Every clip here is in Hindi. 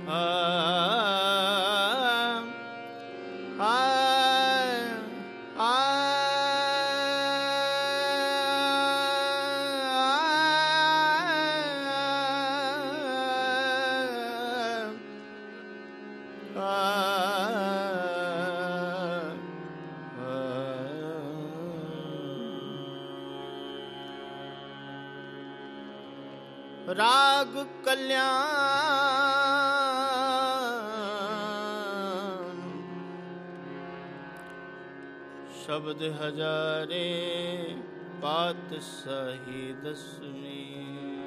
राग कल्याण शब्द हजारे बात सही दसवीं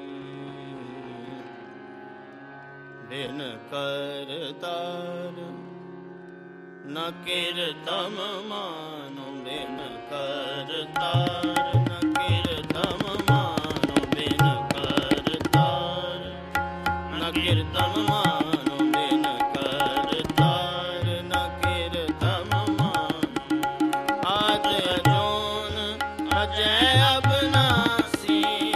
बिन करतार न कीर्तम मानो बिन करतार न कीर्तम मानो बिन करतार न कीर्तम मानो बिन करतार न कीर्तम मानो आद अजोन अजय अबनासी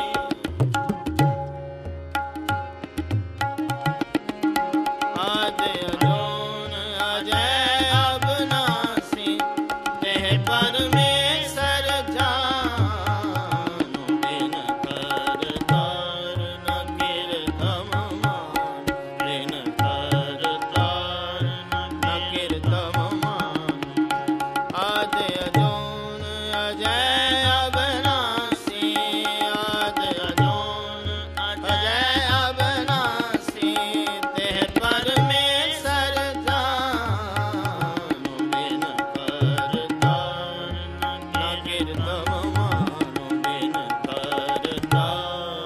आद अजोन अजय अबनासी तेह परमेश्वर जानो बिन करतार न कीर्तम मानो बिन करतार न कीर्तम मानो आद अजोन अजय अबनासी आद अजोन अजय अबनासी तेह परमेश्वर जानो बिन करतार न कीर्तम मानो बिन करतार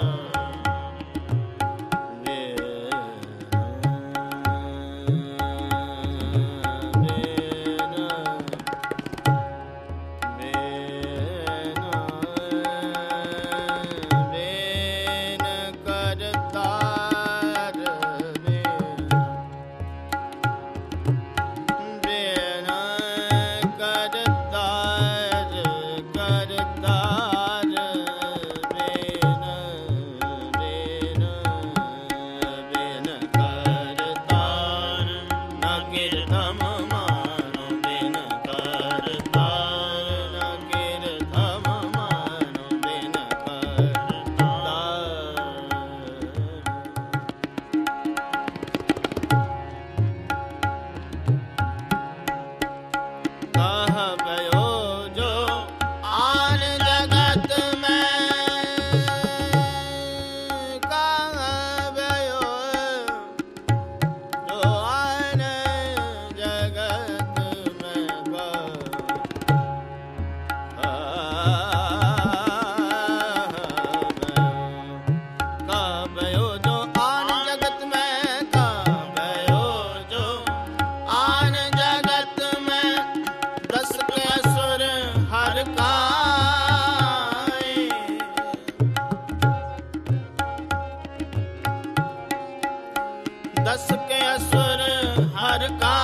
दस के असुर हर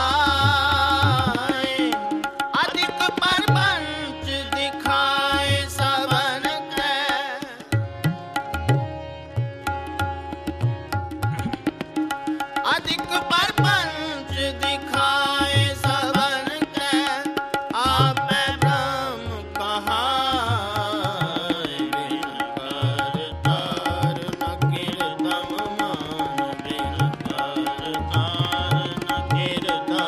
काए अधिक परपंच दिखाए सबन के अधिक परपंच दिखाए सबन के आपे ब्रह्म कहाए बिन करतार न कीर्तम मानो बिन करतार न कीर्तम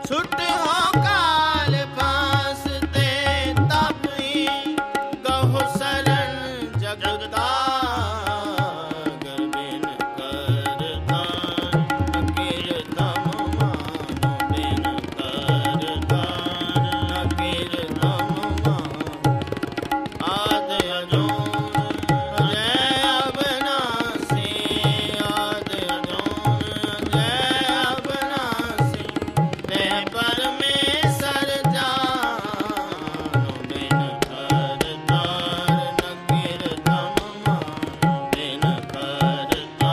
छुट हो काल फांसते तब ही गहु शरण जगदागर बिन करता कीर्तम मानो बिन करता कीर्तम मानो आद अजोन जय अविनाशी आद अजोन जय अविनाशी ते परमेश्वर जानो बिन करता कीर्तम मानो बिन करता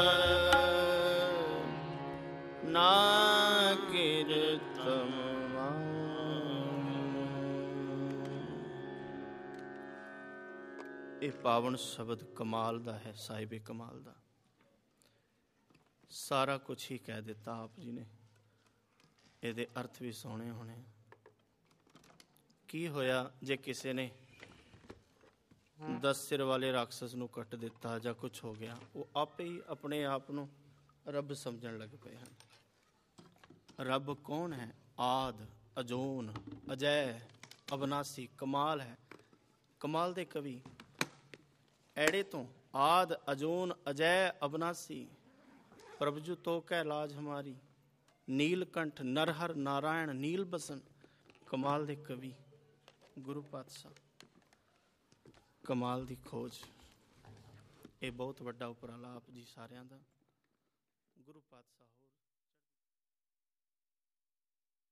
ना कीर्तम ਇਹ ਪਾਵਨ ਸ਼ਬਦ ਕਮਾਲ ਦਾ ਹੈ, ਸਾਹਿਬੇ ਕਮਾਲ ਦਾ। ਸਾਰਾ ਕੁਝ ਹੀ ਕਹਿ ਦਿੱਤਾ ਆਪ ਜੀ ਨੇ, ਇਹਦੇ ਅਰਥ ਵੀ ਸੋਹਣੇ ਹੋਣੇ। ਕੀ ਹੋਇਆ ਜੇ ਕਿਸੇ ਨੇ 10 ਸਿਰ ਵਾਲੇ ਰਾਖਸ ਨੂੰ ਕੱਟ ਦਿੱਤਾ ਜਾਂ ਕੁਝ ਹੋ ਗਿਆ, ਉਹ ਆਪੇ ਹੀ ਆਪਣੇ ਆਪ ਨੂੰ ਰੱਬ ਸਮਝਣ ਲੱਗ ਪਏ ਹਨ। ਰੱਬ ਕੌਣ ਹੈ? ਆਦ ਅਜੂਨ ਅਜੈ ਅਬਨਾਸੀ, ਕਮਾਲ ਹੈ। ਕਮਾਲ ਦੇ ਕਵੀ ਐੜੇ ਤੋਂ ਆਦ ਅਜੂਨ ਅਜੈ ਅਬਨਾਸੀ, ਪ੍ਰਭਜੂ ਤੋ ਕੈ ਲਾਜ ਹਮਾਰੀ, ਨੀਲਕੰਠ ਨਰਹਰ ਨਾਰਾਇਣ ਨੀਲ ਬਸਨ। ਕਮਾਲ ਦੇ ਕਵੀ ਗੁਰੂ ਪਾਤਸ਼ਾਹ, ਕਮਾਲ ਦੀ ਖੋਜ। ਇਹ ਬਹੁਤ ਵੱਡਾ ਉਪਰਾਲਾ ਆਪ ਜੀ ਸਾਰਿਆਂ ਦਾ। ਗੁਰੂ ਪਾਤਸ਼ਾਹ